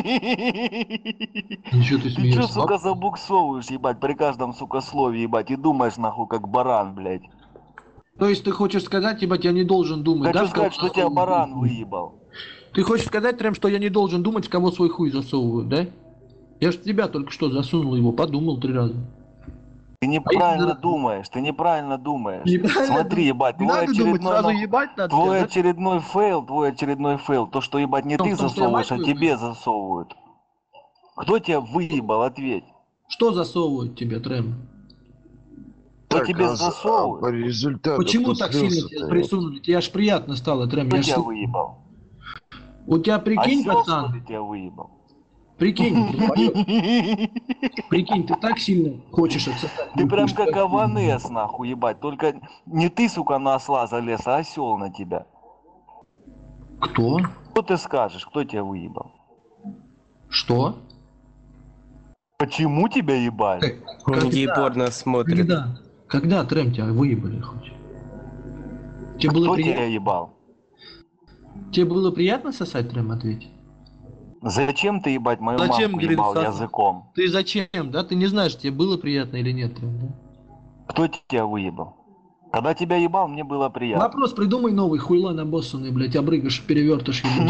что ты чё, смеешься? сука, забуксовываешь, ебать, при каждом, сука, слове, ебать, и думаешь, нахуй, как баран, блядь. То есть ты хочешь сказать, ебать, я не должен думать, Хочу да? в кого сказать, что тебя засовывают баран хуй? выебал. Ты хочешь сказать, Трэм, что я не должен думать, в кого свой хуй засовывают, да? Я же тебя только что засунул его, подумал три раза. Ты неправильно А я- думаешь, ты неправильно думаешь. Неправильно Смотри, дум- ебать, не твой надо думать, очередной, сразу нахуй, ебать надо. твой тебя, да? очередной фейл, твой очередной фейл, то, что, ебать, не В том, ты в том, что я засовываешь, мать а твою тебе выебал. засовывают. Кто тебя выебал, ответь. Что засовывают тебе, Трэм? Кто Так, тебе а, за- а засовывает? по результату Почему кто так сильно слился-то, тебя ёп? присунули? Тебе аж приятно стало, Трэм. Кто Я ж тебя с- выебал? У тебя прикинь, Осел, что пацан, ли, тебя выебал? прикинь, долбоёб. Прикинь, ты так сильно хочешь отсосать. Ты мой прям хуй, как что- Аванес, нахуй, ебать. Только не ты, сука, на осла залез, а осел на тебя. Кто? Что ты скажешь, кто тебя выебал? Что? Почему тебя ебали? Он гей Когда? порно смотрит. Когда? Когда, Трэм, тебя выебали хоть? Тебе было, Кто приятно? тебя ебал? Тебе было приятно сосать, Трэм, ответь? Зачем ты, ебать, мою Зачем, мамку говорит, ебал сосал? языком? Ты зачем, да? Ты не знаешь, тебе было приятно или нет, Трэм, да? Кто тебя выебал? Когда тебя ебал, мне было приятно. Вопрос придумай новый, хуйла набоссанный, блядь, обрыгаешь, перевертыш, ебучий.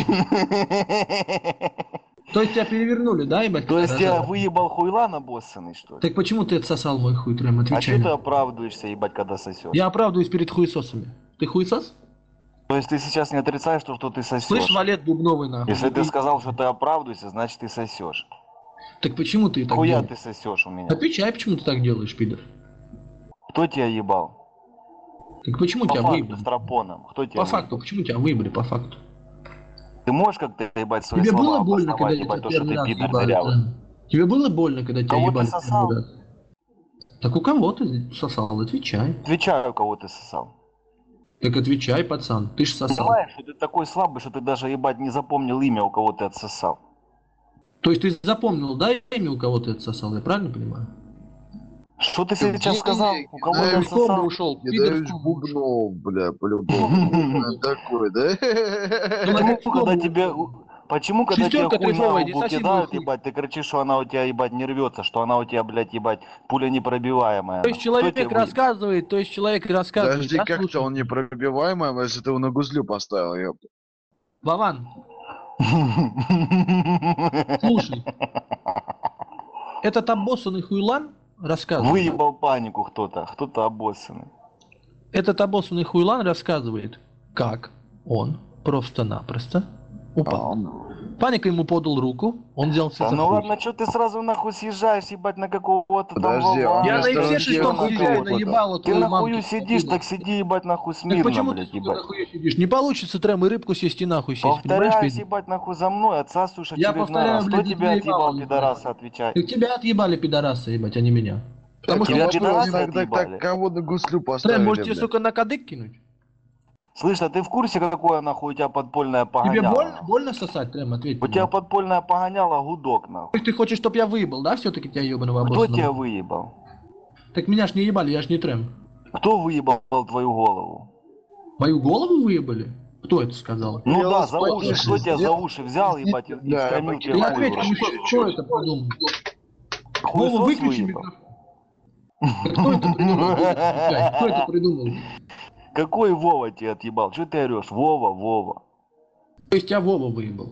То есть тебя перевернули, да, ебать? То есть когда тебя сосал? выебал хуйла набоссанный, что ли? Так почему ты отсосал мой хуй, Трэм, А отвечай что ты мне. оправдываешься, ебать, когда сосешь? Я оправдываюсь перед хуесосами. Ты хуесос? То есть ты сейчас не отрицаешь то, что ты сосешь? Слышь, валет бубновый, нахуй. Если ты сказал, что ты оправдываешься, значит ты сосешь. Так почему ты так Хуя делаешь? ты сосешь у меня? Отвечай, почему ты так делаешь, пидор? Кто тебя ебал? Так почему По тебя факту, выебали? с тропоном. Кто тебя По факту, почему тебя выебали по факту? Ты можешь как-то, ебать, свои Тебе было слова больно, когда обосновать, я ебать, тебя то, что первый ты раз пидор ебал? дырявый? Трем? Тебе было больно, когда тебя Кого ты ебали сосал? первый раз? Так у кого ты сосал? Отвечай. Отвечаю, кого ты сосал. Так отвечай, пацан, ты ж сосал. Понимаешь, что ты такой слабый, что ты даже, ебать, не запомнил имя, у кого ты отсосал. То есть ты запомнил, да, имя, у кого ты отсосал, я правильно понимаю? Что ты Евгений сейчас сказал? У кого ты В Геннадьевич кому отсосал? ушел? Пидор в Геннадьевич кому ушел? Бубнов, бля, по-любому. Прям такой, да? Почему, в когда кому тебе, ушел? почему, когда тебе Шестерка хуй на трезовая, не губу соси мой кидают, хуй. ебать, ты кричишь, что она у тебя, ебать, не рвется, что она у тебя, блядь, ебать, пуля непробиваемая. То есть нахуй. Кто тебе человек выебал? рассказывает, то есть человек рассказывает, Подожди, да, как-то слушай? он непробиваемый, если ты его на гузлю поставил, ёпта. Вован, слушай, этот обоссанный хуйлан рассказывает, Выебал панику кто-то, кто-то обоссанный. этот обоссанный хуйлан рассказывает, как он просто-напросто упал. Паника ему подал руку, он взялся Да за ну хуй. ладно, что ты сразу нахуй съезжаешь, ебать, на какого-то там Подожди, он Вована, Я на вместо иксе руки шестом на хуйчаю кого-то. наебало Ты твою на мамку. хую сидишь, так сиди, ебать, нахуй Так смирно, почему блядь, ты, сука, ебать. на хуе сидишь? Не получится трем и рыбку сесть и нахуй сесть, понимаешь, Повторяюсь, Петя? ебать, нахуй за мной, отсасываешь Я очередной повторяю, раз. Кто блядь, не тебя твои отъебал, мамы, пидораса, блядь. отвечай. Так тебя отъебали, пидорасы, ебать, а не меня. Потому Так, что тебя а я вопрос пидорасы тогда, отъебали? так кого на гуслю Трем, поставили, может тебе, бля? сука, на кадык кинуть? Слышь, а ты в курсе, какое нахуй у тебя подпольное Тебе погоняло? больно? нахуй? Больно сосать, Трем, ответь У мне. тебя подпольное погоняло гудок, нахуй. Ты хочешь, чтоб я выебал, да, все-таки тебя ебаного Кто обоссанного? тебя выебал? Так меня ж не ебали, я ж не Трем. Кто выебал твою голову? Мою голову выебали? Кто это сказал? Ну Я да, вас за уши. потише Кто тебя за сделал. уши взял, ебать, и, и Бля, вскормил тебе Я покидали хуй в ответь, рот? уже кто, чуть-чуть. кто это придумал? Хуй Вова, сос выключи выебал? микрофон. Кто это придумал? Кто это придумал? Какой Вова тебя отъебал? Что ты орешь? Вова, Вова. То есть тебя Вова выебал.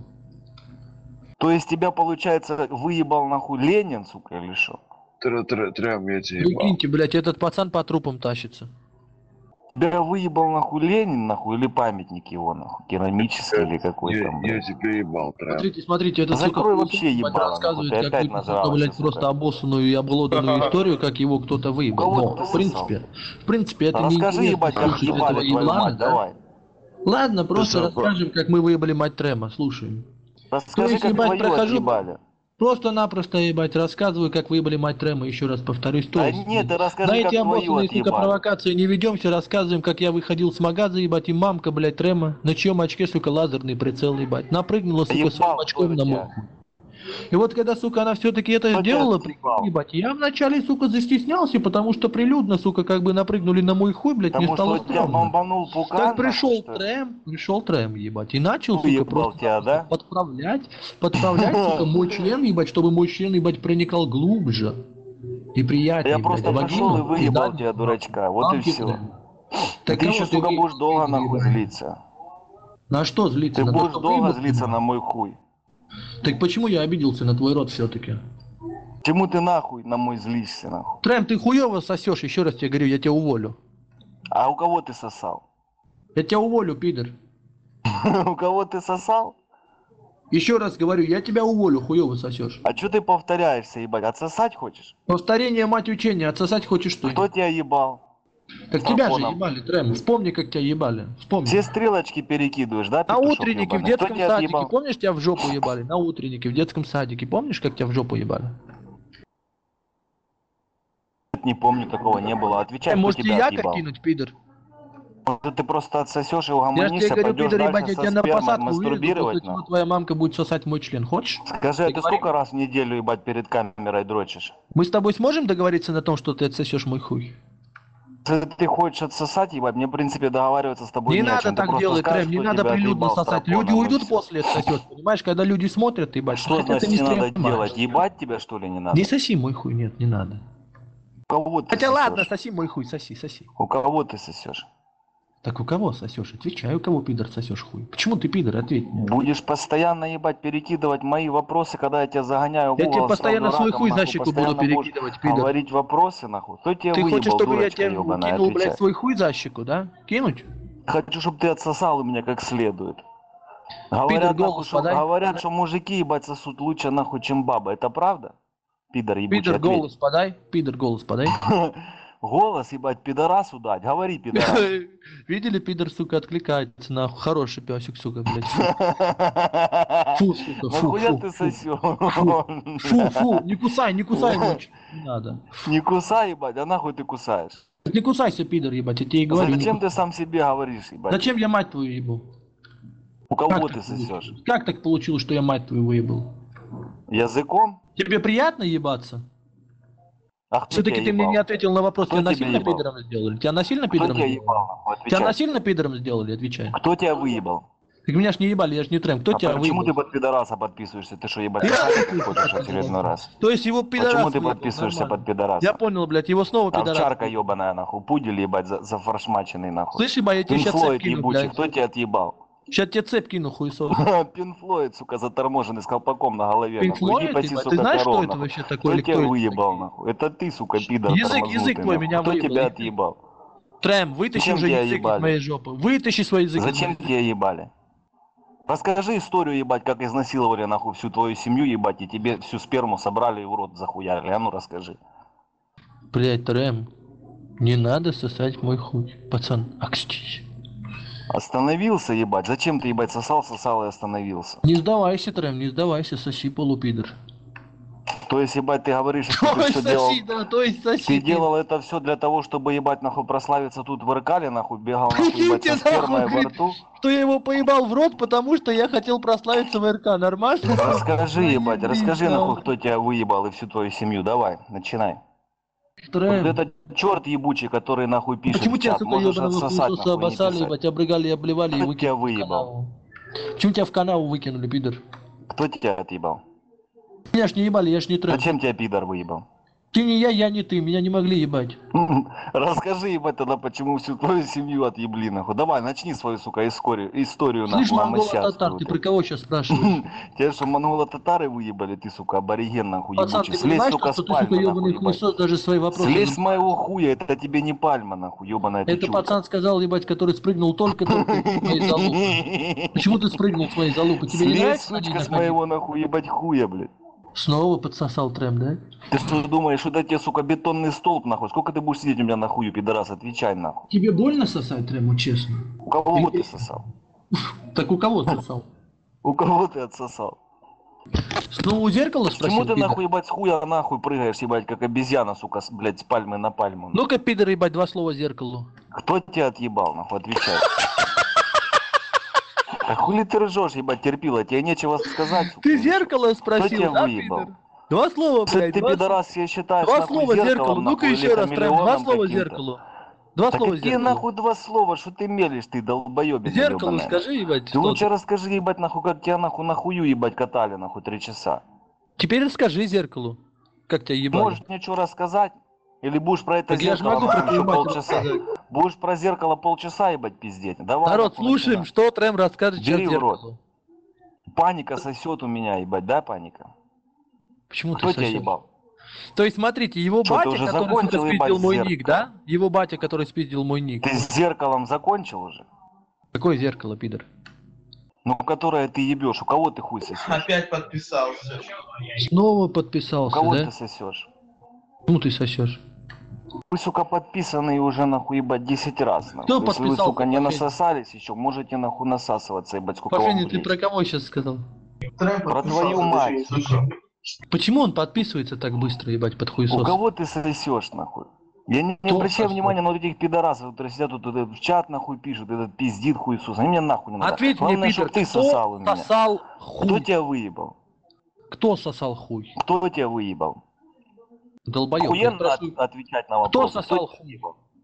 То есть тебя, получается, выебал нахуй Ленин, сука, или что? Трем, я тебе ебал. Прикиньте, блядь, этот пацан по трупам тащится. Тебя выебал нахуй Ленин, нахуй, или памятник его, нахуй, керамический или какой Я, там, я блядь. тебе ебал, трем. Смотрите, смотрите, этот сука Закрой вообще ебать, ебало, нахуй, рассказывает ты опять какую-то, сука, нажрался, блядь, сука. просто обоссанную и обглоданную историю, как его кто-то выебал. Кого Но, ты в принципе, в принципе, это Расскажи, неинтересно ебать, как слушать этого ебали твою еблана, мать, да? давай. Ладно, просто Ты расскажем, как мы выебали мать Трема, слушаем. То Расскажи, есть, как ебать, твою прохожу, отъебали. просто-напросто, ебать, рассказываю, как выебали мать Трема, еще раз повторюсь. То Да есть, нет, ты расскажи, на как эти твою обоссанные, сука, отъебали. провокации не ведемся, рассказываем, как я выходил с магаза, ебать, и мамка, блядь, Трема, на чьем очке, сука, лазерный прицел, ебать, напрыгнула, сука, Ебал, своим кто очком на на тебя? мой хуй. И вот когда, сука, она все-таки это Кто тебя сделала, отъебал? прикинь, ебать, я вначале, сука, застеснялся, потому что прилюдно, сука, как бы напрыгнули на мой хуй, блядь, мне Потому что стало у тебя стрёмно. бомбанул пукан, Так нахуй, пришел что ли? Трем, пришел Трем, ебать, и начал, сука, Уебал просто тебя, да? подправлять, подправлять, сука, мой член, ебать, чтобы мой член, ебать, проникал глубже и приятнее, Я блядь, просто в пришел и вагину, выебал пиздать, тебя, дурачка, вот и мамки, все. блядь. И Так ты кого еще, сука, выебал, будешь долго нахуй ебать? злиться. На что злиться? Ты На то, будешь что долго выебал злиться тебя? на мой хуй. Так почему я обиделся на твой рот все-таки? Чему ты нахуй на мой злишься, нахуй? Трем, ты хуево сосешь, еще раз тебе говорю, я тебя уволю. А у кого ты сосал? Я тебя уволю, пидор. У кого ты сосал? Еще раз говорю, я тебя уволю, хуево сосешь. А что ты повторяешься, ебать? Отсосать хочешь? Повторение, мать учения, отсосать хочешь что? Кто тебя ебал? Так тебя же Стропоном. ебали, Трем. Вспомни, как тебя ебали. Вспомни. Все стрелочки перекидываешь, да, На петушок утреннике в ебаный? детском Кто тебя садике, отъебал? помнишь, тебя в жопу ебали? На утреннике в детском садике, помнишь, как тебя в жопу ебали? Не помню, такого не было. Отвечай, Э, кто может, и тебя я отъебал. кинуть, пидор? Может, ты просто отсосешь и Я же тебе угомонишься, говорю, пойдешь пидор, ебать, дальше я со тебя на спермой посадку выведу, мастурбировать, после чего нахуй. твоя мамка будет сосать мой член. Хочешь? Скажи, а ты Договорились? сколько раз в неделю, ебать, перед камерой дрочишь? Мы с тобой сможем договориться на том, что ты отсосешь мой хуй? Если ты хочешь отсосать, ебать, мне, в принципе, договариваться с тобой Не не о надо чем. Ты так просто делать, скажешь, Трем, не кто надо тебя прилюдно отъебал сосать. Люди стропоном, и уйдут всё. после отсосет, понимаешь? Когда люди смотрят, ебать, Что хотя ты значит не надо стремаешь. делать? Ебать тебя, что ли, не надо? Не соси мой хуй, нет, не надо. У кого ты Хотя сосешь? ладно, соси мой хуй, соси, соси. У кого ты сосешь? Так у кого сосешь? Отвечай, у кого, пидор, сосешь хуй? Почему ты, пидор, ответь мне. Будешь постоянно, ебать, перекидывать мои вопросы, когда я тебя загоняю в Я угол, тебе постоянно сразу свой раком, хуй за нахуй, щеку буду постоянно будешь перекидывать, пидор. говорить вопросы, нахуй. Кто тебя Ты выебал, хочешь, чтобы я дурочка тебе ебаная, кинул, отвечай. блядь, свой хуй за щеку, да? Кинуть? Хочу, чтобы ты отсосал у меня как следует. Говорят, Пидор, нахуй, голос что, подай. говорят, что мужики, ебать, сосут лучше, нахуй, чем бабы. Это правда? Пидор ебучий, Пидор, ответь. голос подай. Пидор, голос подай. Голос, ебать, пидорасу дать. Говори, пидорас. Видели, пидор, сука, откликается, нахуй. Хороший песик, сука, блядь. Фу, сука, фу, Нахуя фу, ты фу. сосешь? Фу, фу, не кусай, не кусай, лучше. Не надо. Не кусай, ебать, а нахуй ты кусаешь? Не кусайся, пидор, ебать, я тебе и говорю. не Зачем ты кусай. сам себе говоришь, ебать? Зачем я мать твою ебал? У кого Как ты так сосешь? получилось? Как так получилось, что я мать твою выебал? Языком? Тебе приятно ебаться? А кто Все-таки тебя ты мне ебал? не ответил на вопрос, Кто тебя тебя насильно ебал? пидором сделали? Тебя насильно Кто пидором тебя сделали? ебал? нахуй? Тебя Отвечай. насильно пидором сделали, отвечай. Кто тебя выебал? Так меня ж не ебали, я ж не трем. Кто А тебя почему ты выебал? под пидораса подписываешься? Ты что, ебать, Я писать подписываюсь хочешь под очередной пидораса. раз? То есть его пидорас Почему ты выебал, подписываешься нормально. под пидораса? Я понял, блядь, его снова пидорас. Овчарка ебаная, нахуй. Пудель, ебать, за, зафаршмаченный, нахуй. Слышь, ебать, я тебе сейчас цепь Пинфлойд кину, ебучий, блядь. кто тебя отъебал? Сейчас тебе цепь кину, хуесос. Пинфлойд, сука, заторможенный с колпаком на голове. Pink нахуй. Иди Floyd, пойти, ебать? сука, Ты знаешь, коров, что это нахуй. вообще такое? Кто Или тебя кто это выебал, такие? нахуй? Это ты, сука, пидор Язык, тормознутый, язык твой нахуй. меня Кто выебал, тебя язык. отъебал? Трэм, вытащи Зачем уже тебя язык из ебали? моей жопы. Вытащи свой язык из Зачем моей тебя ебали? Расскажи историю, ебать, как изнасиловали, нахуй, всю твою семью, ебать, и тебе всю сперму собрали и в рот захуярили. А ну расскажи. Блять, Трэм, не надо сосать мой хуй. Пацан, акстись. Остановился, ебать. Зачем ты, ебать, сосал, сосал и остановился? Не сдавайся, Трэм, не сдавайся, соси, полупидор. То есть, ебать, ты говоришь, что То ты есть все делал... соси, да, то есть соси. Ты делал это все для того, чтобы, ебать, нахуй, прославиться тут в Иркале, нахуй, бегал, нахуй, ебать, со Прикиньте, спермой нахуй, во рту. что я его поебал в рот, потому что я хотел прославиться в РК. Нормально? Расскажи, ебать, Заебись, расскажи, нахуй, нахуй. кто тебя выебал и всю твою семью. Давай, начинай. Вот Трэм, этот черт ебучий, который, нахуй, пишет почему в тебя, чат, сука, можешь ебаного отсосать, хуесоса нахуй, не обоссали, писать. ебать, обрыгали, обливали и Кто тебя выкинули в выебал? канаву? Почему тебя в канаву выкинули, пидор? Кто тебя отъебал? Меня ж не ебали, я ж не Трэм. Зачем тебя пидор выебал? Ты не я, я не ты, меня не могли ебать. Расскажи, ебать, тогда, почему всю твою семью отъебли, нахуй. Давай, начни свою, сука, историю, историю, Слышь, нахуй, монголо-татар, амосяцкую. ты про кого сейчас спрашиваешь? Тебя что, монголо-татары выебали, ты, сука, абориген, нахуй, Пацан, ебучий. ты Слезь, понимаешь, сука, что с ты, сука, пальмы, нахуй, ебаный ебать. хуесос, даже свои вопросы... Слезь не- с моего хуя, это тебе не пальма, нахуй, ебаная ты Это чурка. пацан сказал, ебать, который спрыгнул только-только из моей залупы. Почему ты спрыгнул с моей залупы? Тебе не Слезь, нравится на ней сучка, с находиться? моего, нахуй, ебать, хуя, блядь. Снова подсосал Трэм, да? Ты что думаешь, что это тебе, сука, бетонный столб, нахуй? Сколько ты будешь сидеть у меня на хую, пидорас? Отвечай, нахуй. Тебе больно сосать, Трэму, честно? У кого Ты- ты сосал? Так у кого сосал? У кого ты отсосал? Ну, у зеркала спросил, Почему ты, пидор? нахуй, ебать, с хуя нахуй прыгаешь, ебать, как обезьяна, сука, с, блядь, с пальмы на пальму? Ну-ка, пидор, ебать, два слова зеркалу. Кто тебя отъебал, нахуй, отвечай. А хули ты ржешь, ебать, терпила, тебе нечего сказать, сука. Ты зеркало спросил, тебя да, выебал? пидор? Два слова, Что блядь, ты, два, пидорас, себе считаешь, два нахуй, слова зеркалом, зеркалу. Ну-ка нахуй, еще или раз, Трэм, два хамелеоном слова каким-то? зеркалу. Два Да слова какие зеркалу. нахуй два слова, что ты мелешь, ты долбоебин Зеркалу ебаный? скажи, ебать, Ты что лучше ты? расскажи, ебать, нахуй, как тебя нахуй нахую, ебать, катали, нахуй, три часа. Теперь расскажи зеркалу, как тебя ебали. Можешь мне что рассказать? Или будешь про это Так я ж зеркало могу про нахуй, твою еще мать полчаса? рассказать. Будешь про зеркало полчаса, ебать, пиздеть? Давай, Народ, нахуй, слушаем, начинай. что Трэм расскажет сейчас Бери в рот. зеркалу. Паника сосет у меня, ебать, да, паника? Почему Кто ты тебя сосешь? ебал? То есть, смотрите, его Чё, ты батя, уже который, сука, закончил, ебать, спиздил мой зеркало? ник, да? Его батя, который спиздил мой ник. Ты с зеркалом закончил уже? Какое зеркало, пидор? Ну, которое ты ебешь, у кого ты хуй сосешь? Опять подписался. Снова У подписался, кого да? ты сосешь? Ну ты сосешь. Вы, сука, подписаны уже, нахуй, ебать, десять раз, нахуй. Кто Если вы, подписался, сука, не Пафеня? насосались еще, можете, нахуй, насасываться, ебать, сколько Пафеня, вам ты влезет. про кого сейчас сказал? Трэм Про подписался, твою ты мать, что, не слышал? Почему он подписывается так быстро, ебать, под У хуесос? кого ты сосешь, нахуй? Я не, не Кто обращаю сосёт? внимания на вот этих пидорасов, которые сидят тут этот, в чат, нахуй, пишут, этот пиздит хуесос. Они мне нахуй не надо. Ответь мне, Главное, пидор, чтоб ты кто сосал у меня. сосал Кто хуй? тебя выебал? Кто сосал хуй? Кто тебя выебал? Долбоёб, я Охуенно спрашиваю. от- отвечать на Кто вопрос. сосал хуй?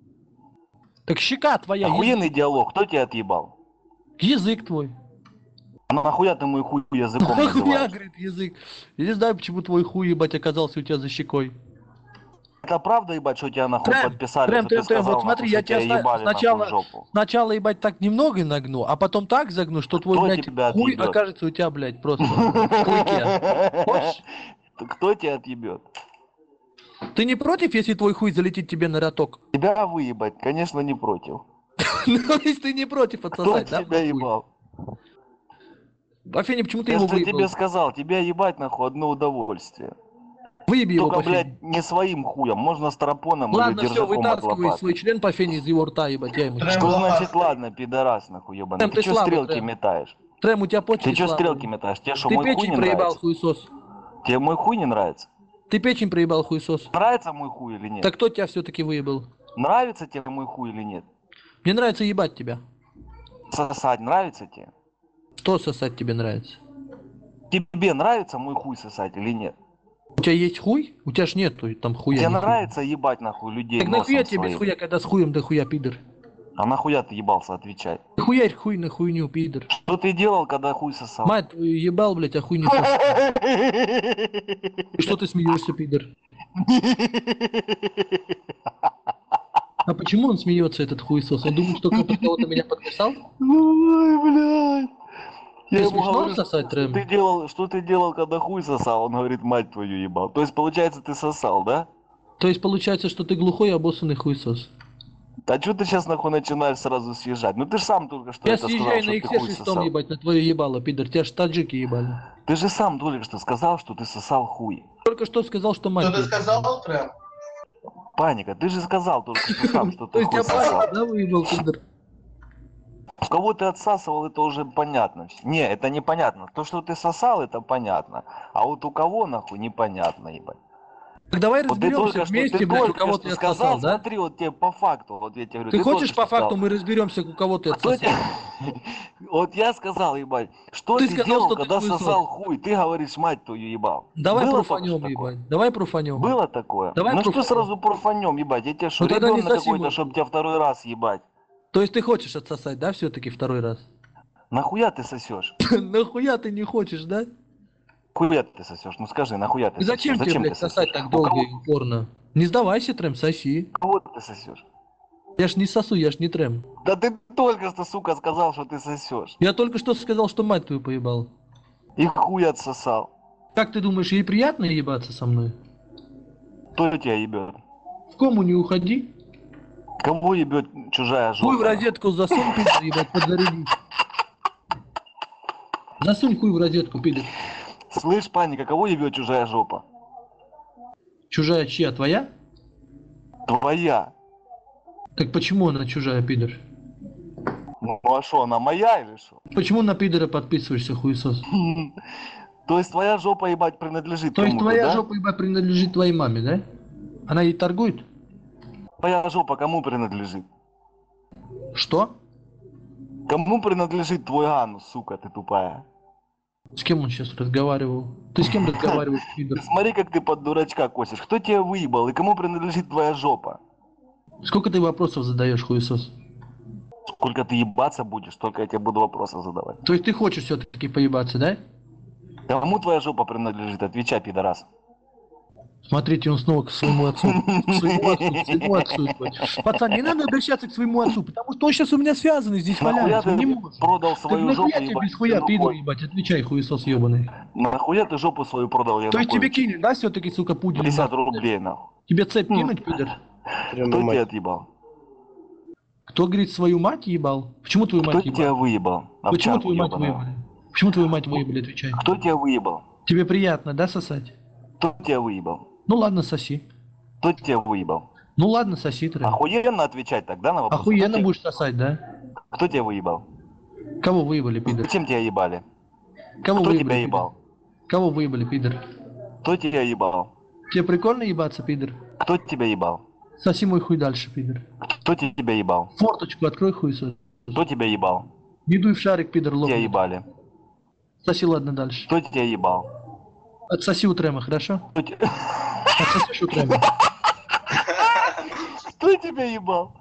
Так щека твоя, Охуенный язык, диалог, кто тебя отъебал? язык твой. А нахуя ты мой хуй языком Нахуя, называешь? говорит, язык. Я не знаю, почему твой хуй, ебать, оказался у тебя за щекой. Это правда, ебать, что тебя нахуй Трэм, подписали, Трэм, что ты Трэм, Трэм, сказал, вот смотри, нахуй, я что тебя ста- ебали сначала- нахуй в жопу? Сначала, ебать, так немного нагну, а потом так загну, что твой, Кто блядь, тебя хуй отъебёт? окажется у тебя, блядь, просто в клыке. Хочешь? Кто тебя отъебет? Ты не против, если твой хуй залетит тебе на роток? Тебя выебать, конечно, не против. Ну, если ты не против Кто отсосать, да? тебя ебал? Афиня, почему ты Я его что тебе выебал? сказал, тебя ебать нахуй одно удовольствие. Выеби его Только, по фене. блядь, не своим хуем. Можно старопоном Ладно, или все, держаком от вытаскивай лопаты. свой член по фене из его рта, ебать, я ему. Трем Что лохар значит стоит. ладно, пидорас, нахуй, ебаный? Трем, Ты ты чё слабый, стрелки Трем. метаешь? Трем, у тебя почки Ты чё слабые. стрелки метаешь? Тебе что, Ты мой хуй печень не проебал, нравится? хуесос. Тебе мой хуй не нравится? Ты печень проебал, хуесос. Нравится мой хуй или нет? Так кто тебя все-таки выебал? Нравится тебе мой хуй или нет? Мне нравится ебать тебя. Сосать нравится тебе? Что сосать тебе нравится? Тебе нравится мой хуй сосать или нет? У тебя есть хуй? У тебя ж нету там хуя. Тебе нихуя. нравится ебать нахуй людей Так носом нахуя тебе без своим? хуя, когда с хуем да хуя, пидор? А нахуя ты ебался, отвечай. Хуярь хуй на хуйню, пидор. Что ты делал, когда хуй сосал? Мать твою ебал, блядь, а хуй не сосал. И что ты смеешься, пидор? А почему он смеется, этот хуесос? Он думает, что кто-то кого-то меня подписал? Ой, блядь. Ты Я ему смешно говорю, сосать, что Трэм? ты делал, что ты делал, когда хуй сосал? Он говорит, мать твою ебал. То есть, получается, ты сосал, да? То есть получается, что ты глухой и обоссанный хуесос. А что ты сейчас нахуй начинаешь сразу съезжать? Ну ты же сам только что Я это сказал, съезжаю что на ты иксе хуй шестом, сосал. ебать, на твое ебало, пидор. Тебя ж таджики ебали. Ты же сам только что сказал, что ты сосал хуй. Только что сказал, что мать Что ты твою. сказал, Трем? Паника, ты же сказал только что сам, что То ты есть хуй я сосал. паника, да, выебал, пидор? В кого ты отсасывал, это уже понятно. Не, это непонятно. То, что ты сосал, это понятно. А вот у кого нахуй непонятно, ебать. Так давай Вот ты разберемся только что, вместе, ты блядь, у только кого что ты сказал, отсосал, да? смотри, вот тебе по факту, вот я тебе говорю. Ты хочешь только по что сказал. факту, мы разберемся, у кого ты Кто отсосал? тебе- Вот я сказал, ебать, что Ты ты, сказал, делал, что ты когда хуесос. сосал хуй? Ты говоришь, мать твою ебал. Давай Было только профанем, что такое? ебать. Давай профанем. Было такое? Давай ну что профанем. сразу профанем, ебать? Я тебе что, Ну тогда не ребенок соси какой-то, мой чтобы хуй. тебя второй раз ебать? То есть ты хочешь отсосать, да, все-таки второй раз? Нахуя ты сосешь? Нахуя ты не хочешь, да? Нахуя ты сосешь? Ну скажи, нахуя ты И зачем сосешь? тебе, Зачем блядь, ты сосать сосешь? так У долго кого- и упорно? Не сдавайся, Трэм, соси. кого ты сосешь? Я ж не сосу, я ж не Трэм. Да ты только что, сука, сказал, что ты сосешь. Я только что сказал, что мать твою поебал. И хуй отсосал. Как ты думаешь, ей приятно ебаться со мной? Кто тебя ебет? В кому не уходи. Кого ебет чужая жопа? Хуй в розетку засунь, пидор, ебать, подзаряди. Засунь хуй в розетку, пидор. Слышь, паника, кого ебет чужая жопа? Чужая чья, твоя? Твоя. Так почему она чужая, пидор? Ну а что, она моя или что? Почему на пидора подписываешься, хуесос? То есть твоя жопа, ебать, принадлежит То есть кому-то, твоя да? жопа, ебать, принадлежит твоей маме, да? Она ей торгует? Твоя жопа кому принадлежит? Что? Кому принадлежит твой анус, сука, ты тупая? С кем он сейчас разговаривал? Ты с кем разговариваешь, пидор? Ты смотри, как ты под дурачка косишь. Кто тебя выебал и кому принадлежит твоя жопа? Сколько ты вопросов задаешь, хуесос? Сколько ты ебаться будешь, столько я тебе буду вопросов задавать. То есть ты хочешь все-таки поебаться, да? Кому твоя жопа принадлежит? Отвечай, пидорас. Смотрите, он снова к своему отцу. К своему отцу, к своему отцу. ебать. Пацан, не надо обращаться к своему отцу, потому что он сейчас у меня связанный, здесь Нахуя валяется, он ты не может. продал Так свою жопу, нахуя тебе ебать, без хуя, Янукович? пидор, ебать, отвечай, хуесос ебаный. Нахуя ты жопу свою продал, То есть тебе Янукович? кинуть, да, все-таки, сука, пудель? пятьдесят рублей, нахуй. Тебе цепь кинуть, пидор? Прям Кто мать. тебя отъебал? Кто, говорит, свою мать ебал? Почему твою Кто мать тебя ебал? выебал? Почему Овчарку твою мать ебаную. выебали? Почему твою мать выебали, отвечай? Кто тебя выебал? Тебе приятно, да, сосать? Кто тебя выебал? Ну ладно, соси. Кто тебя выебал? Ну ладно, соси, Трэм. Охуенно отвечать тогда на вопрос. Охуенно кто, тебя- будешь сосать, да? кто тебя выебал? Кого выебали, пидор? Зачем тебя ебали? Кого Кто выебали, тебя пидор? ебал? Кого выебали, пидор? Кто тебя ебал? Тебе прикольно ебаться, пидор? Кто тебя ебал? Соси мой хуй дальше, пидор. Кто тебя ебал? Форточку открой, хуесос. Кто тебя ебал? Не дуй в шарик, пидор, Кто тебя лопнет. ебали? Соси, ладно, дальше. Кто тебя ебал? Отсоси у Трэма, хорошо? Кто те- Отсосишь у Трэма. Кто тебя ебал?